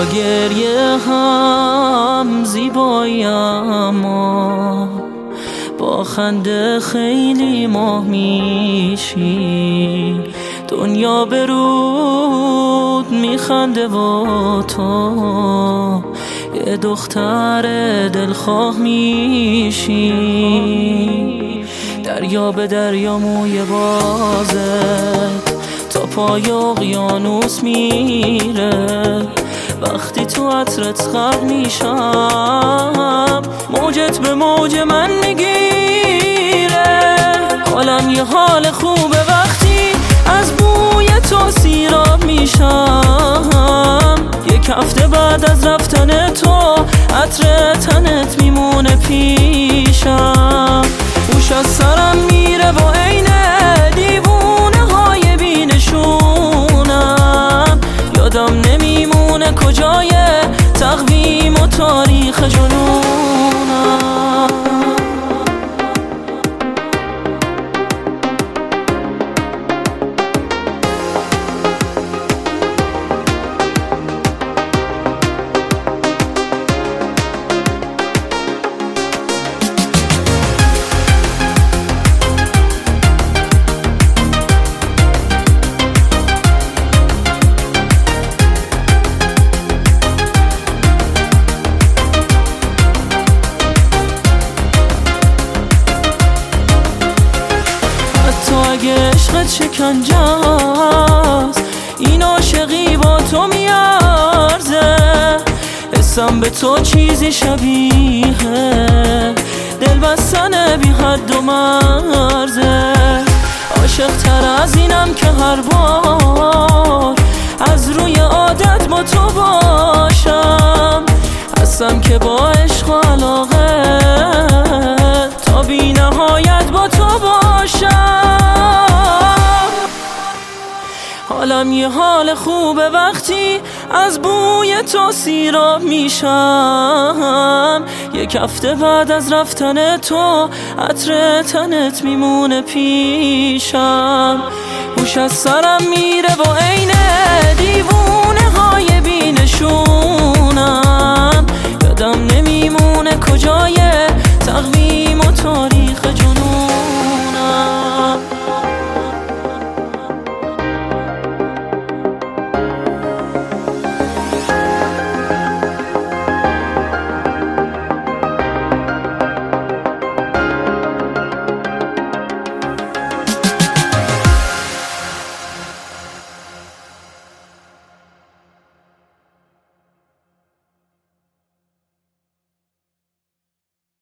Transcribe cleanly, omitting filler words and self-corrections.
با گریه هم زیبایی، اما با خنده خیلی ماه میشی. دنیا به رود میخنده و تو یه دختر دلخواه میشی. دریا به دریا موی بازت تا پای اقیانوس میره. وقتی تو عطرت غرق میشم، موجت به موج من میگیره. حالم یه حال خوبه وقتی از بوی تو سیراب میشم. یک هفته بعد از رفتن تو عطر تنت میمونه پیشم. هوش از سرم میره و عین دیوونه های بینشونم. یادم نمیمونه کجای تقویم و تاریخ جنونم. اگه عشقت شکنجه است، این عاشقی با تو میارزه. حسم به تو چیزی شبیه دل بستن بی حد و مرزه. عاشق تر از اینم که هر بار از روی عادت با تو باشم. هستم که با عشق و علاقه تا بی نهایت با تو باشم. حالم یه حال خوبه وقتی از بوی تو سیراب میشم. یک هفته بعد از رفتن تو عطر تنت میمونه پیشم. هوش از سرم میره و عین دیوونه